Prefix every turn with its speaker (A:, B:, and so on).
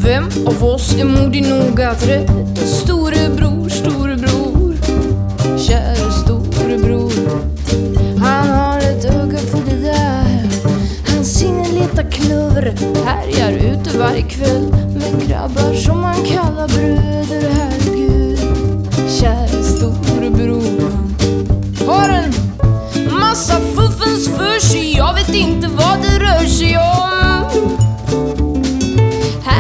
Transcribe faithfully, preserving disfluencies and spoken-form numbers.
A: Vem av oss är modig nog att rädda storebror, storebror, kära storebror? Han har ett öga för det där. Hans sinne letar klöver, härjar ute varje kväll med grabbar som man kallar bröder. Herregud, kära